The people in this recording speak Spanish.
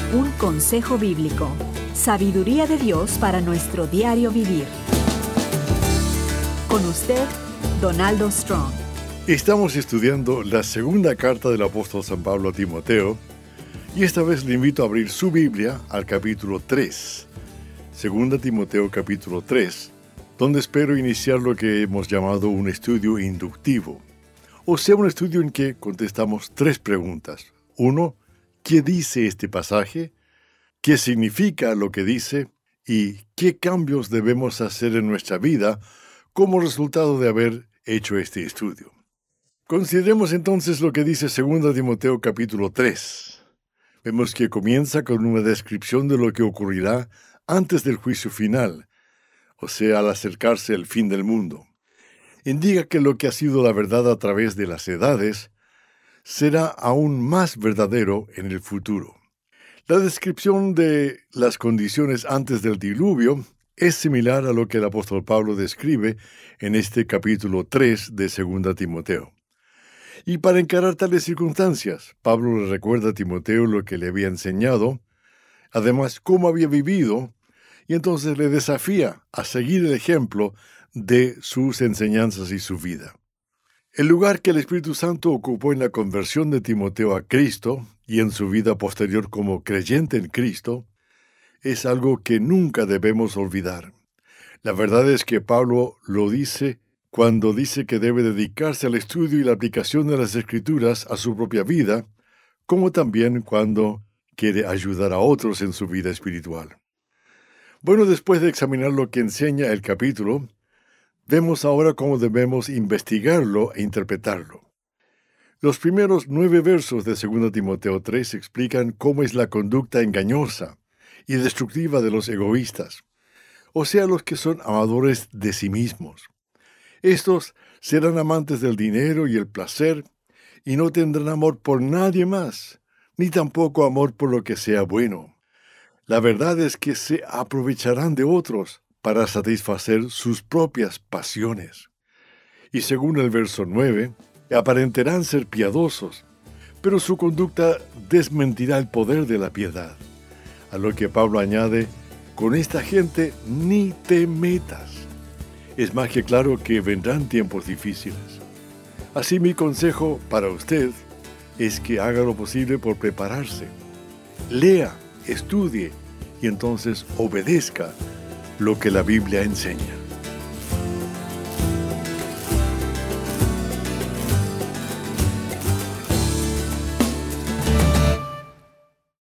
Un consejo bíblico. Sabiduría de Dios para nuestro diario vivir. Con usted, Donaldo Strong. Estamos estudiando la segunda carta del apóstol San Pablo a Timoteo, y esta vez le invito a abrir su Biblia al capítulo 3. Segunda Timoteo capítulo 3, donde espero iniciar lo que hemos llamado un estudio inductivo. O sea, un estudio en que contestamos tres preguntas. 1. ¿Qué dice este pasaje? ¿Qué significa lo que dice? ¿Y qué cambios debemos hacer en nuestra vida como resultado de haber hecho este estudio? Consideremos entonces lo que dice 2 Timoteo capítulo 3. Vemos que comienza con una descripción de lo que ocurrirá antes del juicio final, o sea, al acercarse el fin del mundo. Indica que lo que ha sido la verdad a través de las edades será aún más verdadero en el futuro. La descripción de las condiciones antes del diluvio es similar a lo que el apóstol Pablo describe en este capítulo 3 de 2 Timoteo. Y para encarar tales circunstancias, Pablo le recuerda a Timoteo lo que le había enseñado, además cómo había vivido, y entonces le desafía a seguir el ejemplo de sus enseñanzas y su vida. El lugar que el Espíritu Santo ocupó en la conversión de Timoteo a Cristo y en su vida posterior como creyente en Cristo es algo que nunca debemos olvidar. La verdad es que Pablo lo dice cuando dice que debe dedicarse al estudio y la aplicación de las Escrituras a su propia vida, como también cuando quiere ayudar a otros en su vida espiritual. Bueno, después de examinar lo que enseña el capítulo, vemos ahora cómo debemos investigarlo e interpretarlo. Los primeros 9 versos de 2 Timoteo 3 explican cómo es la conducta engañosa y destructiva de los egoístas, o sea, los que son amadores de sí mismos. Estos serán amantes del dinero y el placer, y no tendrán amor por nadie más, ni tampoco amor por lo que sea bueno. La verdad es que se aprovecharán de otros para satisfacer sus propias pasiones. Y según el verso 9, aparentarán ser piadosos, pero su conducta desmentirá el poder de la piedad. A lo que Pablo añade, con esta gente ni te metas. Es más que claro que vendrán tiempos difíciles. Así mi consejo para usted es que haga lo posible por prepararse. Lea, estudie y entonces obedezca lo que la Biblia enseña.